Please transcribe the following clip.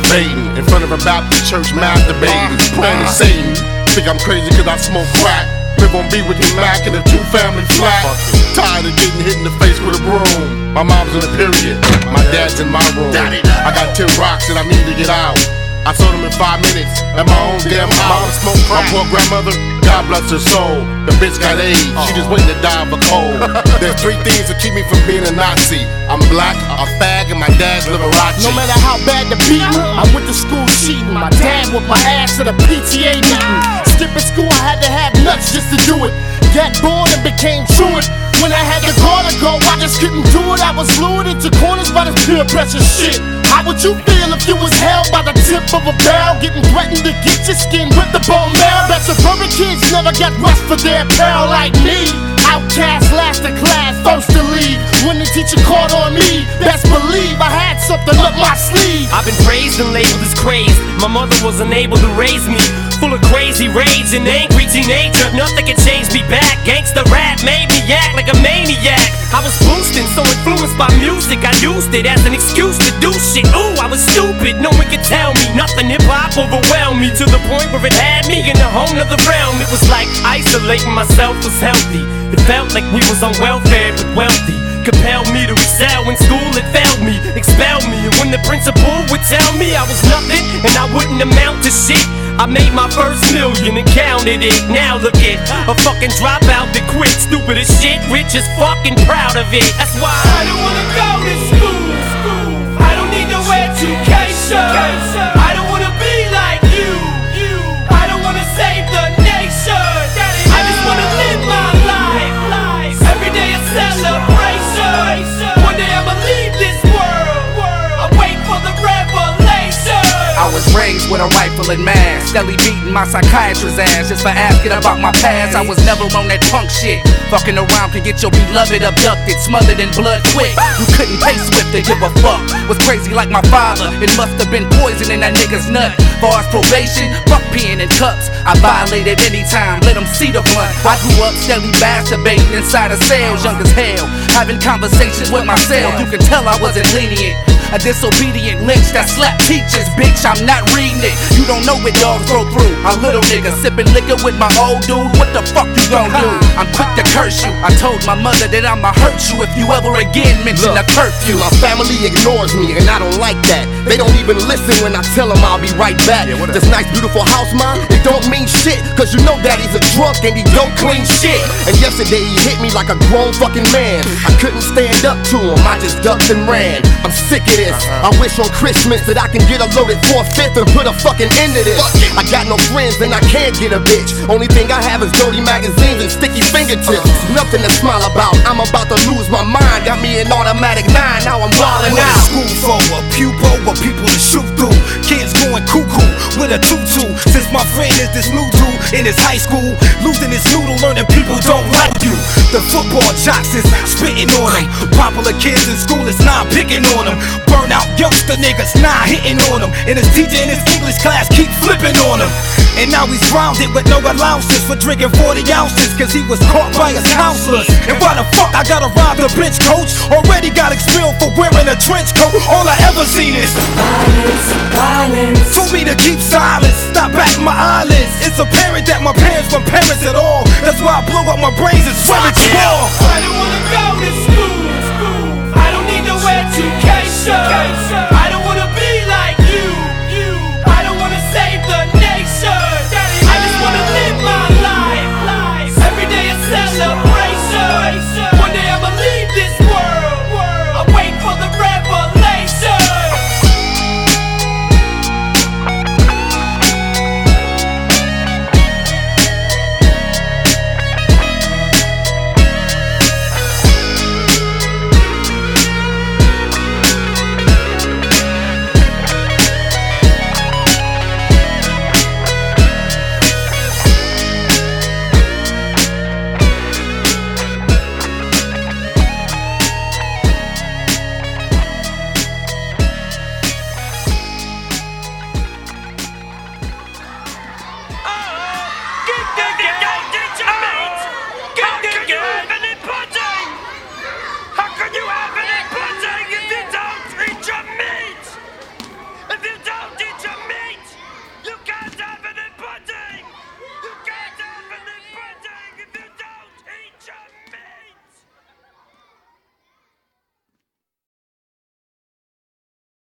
masturbating in front of a Baptist church, masturbating, praying to Satan. Think I'm crazy cause I smoke crack. Live on B with the Mac in a 2-family flat. Tired of getting hit in the face with a broom. My mom's in a period, my dad's in my room. I got 10 rocks that I need to get out. I sold them in 5 minutes at my own damn house. My poor grandmother, God bless her soul. The bitch got AIDS, she just waiting to die of a cold. There's 3 things that keep me from being a Nazi. I'm black, a fag, and my dad's Liberace. No matter how bad the beat, I went to school cheating. My dad whooped my ass at a PTA meeting. Skipping school, I had to have nuts just to do it. Got bored and became truant. When I had the call to go, I just couldn't do it. I was lured into corners by this peer pressure shit. How would you feel if you was held by the tip of a barrel, getting threatened to get your skin with the bone marrow? Bet suburban kids never got rest for their apparel like me. Outcast, last of class, first to leave. When the teacher called on me, best believe I had something up my sleeve. I've been praised and labeled as crazed. My mother was unable to raise me. Full of crazy rage and angry teenager. Nothing can change me back. Gangsta rap made me act like a maniac. I was boosting, so influenced by music, I used it as an excuse to do shit. Ooh, I was stupid, no one could tell me nothing. Hip-hop overwhelmed me to the point where it had me in a whole nother realm. It was like isolating myself was healthy. It felt like we was on welfare but wealthy. Compelled me to excel in school, it failed me, expelled me. And when the principal would tell me I was nothing and I wouldn't amount to shit, I made my first million and counted it. Now look at a fucking dropout that quit. Stupid as shit, rich as fucking proud of it. That's why I don't wanna go to school. I don't need no education. I don't wanna be like you. I don't wanna save the nation. I just wanna live my life. Every day a celebration. One day I'ma leave this world. I wait for the revelation. I was raised with a rifle and mask, steadily beating my psychiatrist's ass just for asking about my past. I was never on that punk shit. Fucking around can get your beloved abducted, smothered in blood quick. You couldn't pay Swift to give a fuck. Was crazy like my father. It must have been poison in that nigga's nut. Far as probation, fuck peeing in cups. I violated any time, let them see the blunt. I grew up steadily masturbating inside of cells, young as hell, having conversations with myself. You can tell I wasn't lenient. A disobedient lynch that slapped teachers, bitch, I'm not reading it. You don't know what dogs go through. A little nigga sipping liquor with my old dude. What the fuck you gon' do? I'm quick to curse you. I told my mother that I'ma hurt you if you ever again mention a curfew. My family ignores me and I don't like that. They don't even listen when I tell them I'll be right back. This nice beautiful house, mom, it don't mean shit. Cause you know daddy's a drunk and he don't clean shit. And yesterday he hit me like a grown fucking man. I couldn't stand up to him, I just ducked and ran. I'm sick of this. I wish on Christmas that I can get a loaded 4/5 and put a fucking end to this. I got no friends and I can't get a bitch. Only thing I have is dirty magazines and sticky fingertips. Nothing to smile about, I'm about to lose my mind. Got me an automatic 9, now I'm wildin' out. School for a pupil, or people to shoot through. Kids going cuckoo with a tutu. Since my friend is this new dude in his high school, losing his noodle, learning people don't like you. The football jocks is spitting on him. Popular kids in school is not picking on him. Burnout youngster niggas not hitting on him. And his teacher in his English class keep flipping on him. And now he's grounded with no allowances for drinking 40 ounces, cause he was caught by his counselors. And why the fuck I gotta rob the bench coach? Already got expelled for wearing a trench coat. All I ever seen is violence, violence. Told me to keep silence, stop batting my eyelids. It's apparent that my parents weren't parents at all. That's why I blow up my brains and swear it